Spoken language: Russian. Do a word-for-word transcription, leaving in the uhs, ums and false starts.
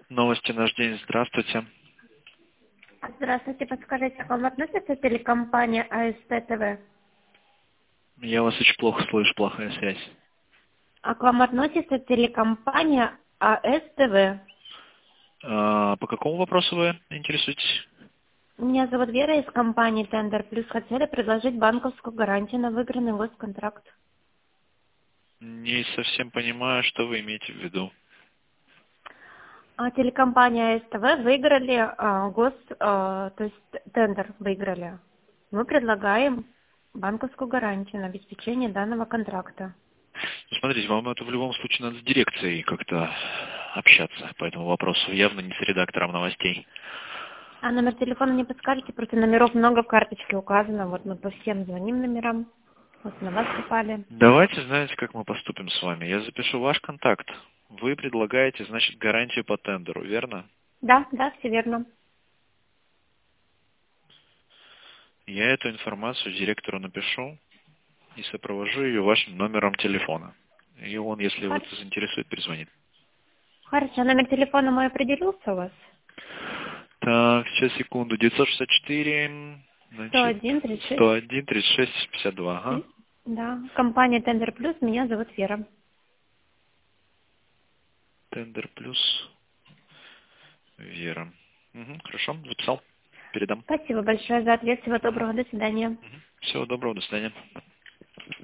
Новости «Наш день». Здравствуйте. Здравствуйте, подскажите, к вам относится телекомпания АСТ-ТВ? Я вас очень плохо слышу, плохая связь. А к вам относится телекомпания АСТ-ТВ? А, по какому вопросу вы интересуетесь? Меня зовут Вера из компании Тендер Плюс. Хотели предложить банковскую гарантию на выигранный госконтракт. Не совсем понимаю, что вы имеете в виду. А телекомпания АСТ-ТВ выиграли а, гос, а, то есть тендер выиграли. Мы предлагаем банковскую гарантию на обеспечение данного контракта. Ну, смотрите, вам это в любом случае надо с дирекцией как-то общаться по этому вопросу, явно не с редактором новостей. А номер телефона не подскажете? Просто номеров много в карточке указано. Вот мы по всем звоним номерам. Вот на вас попали. Давайте, знаете, как мы поступим с вами. Я запишу ваш контакт. Вы предлагаете, значит, гарантию по тендеру, верно? Да, да, все верно. Я эту информацию директору напишу и сопровожу ее вашим номером телефона. И он, если его Хор- это заинтересует, перезвонит. Хорошо, номер телефона мой определился у вас? Так, сейчас, секунду. девятьсот шестьдесят четыре, сто значит, один тридцать шесть. сто один тридцать шесть пятьдесят два, ага. Да, компания Тендер Плюс, меня зовут Вера. Тендер плюс Вера. Угу, хорошо, записал. Передам. Спасибо большое за ответ. Всего доброго. До свидания. Всего доброго, до свидания.